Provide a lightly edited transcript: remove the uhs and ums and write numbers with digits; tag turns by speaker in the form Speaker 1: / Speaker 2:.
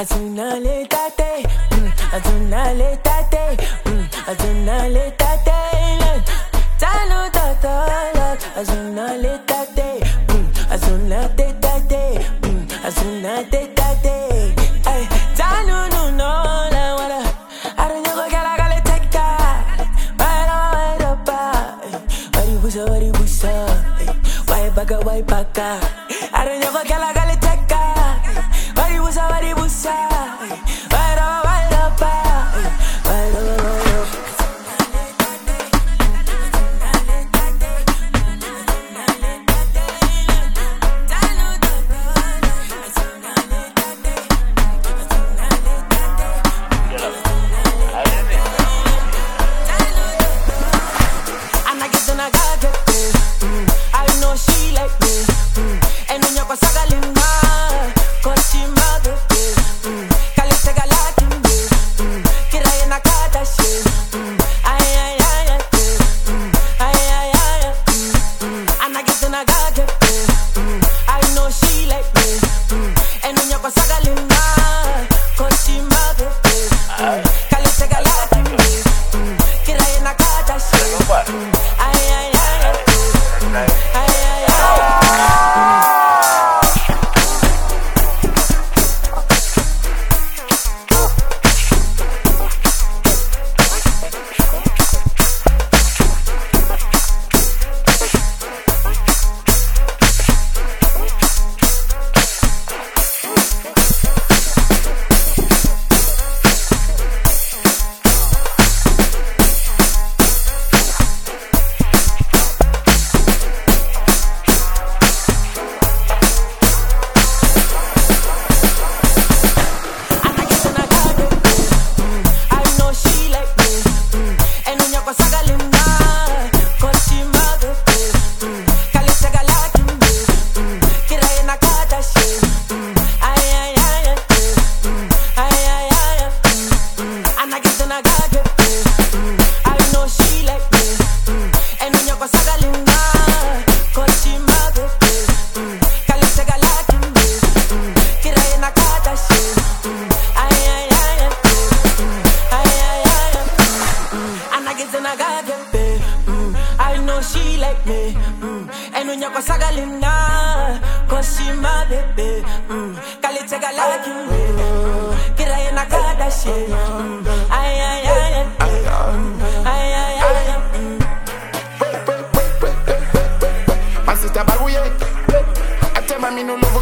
Speaker 1: Azunale tate, azunale tate, azunale tate, talo tata, azunale tate, azunale tate, azunale tate, ay, talo no la wala, I don't know what I gotta take that, wait up, wari busa, why baka, I don't know what I gotta take that. Bari busa, I know she like me, and when you're sagalina. I know she like me, and when you're sagalina, cause she my baby, Kalitega like you, Kira in a Kardashian,
Speaker 2: my sister Baruye, I tell my no